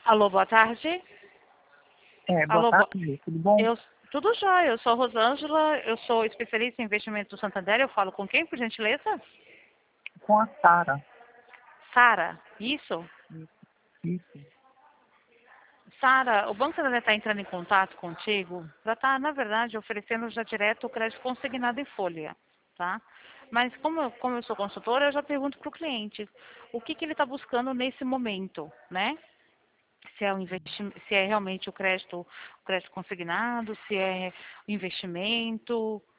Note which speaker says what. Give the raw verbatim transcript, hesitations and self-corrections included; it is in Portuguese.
Speaker 1: Alô, boa tarde.
Speaker 2: É, boa
Speaker 1: Alô, bo...
Speaker 2: tarde, tudo bom?
Speaker 1: eu tudo jóia. Eu sou a Rosângela, eu sou especialista em investimento do Santander. Eu falo com quem, por gentileza?
Speaker 2: Com a Sara.
Speaker 1: Sara, isso?
Speaker 2: Isso, isso.
Speaker 1: Sara, o Banco Santander está entrando em contato contigo para estar, na verdade, oferecendo já direto o crédito consignado em folha, tá? Mas como eu, como eu sou consultora, eu já pergunto para o cliente o que, que ele está buscando nesse momento, né? Se é, o investi se é realmente o crédito, o crédito consignado, se é o investimento.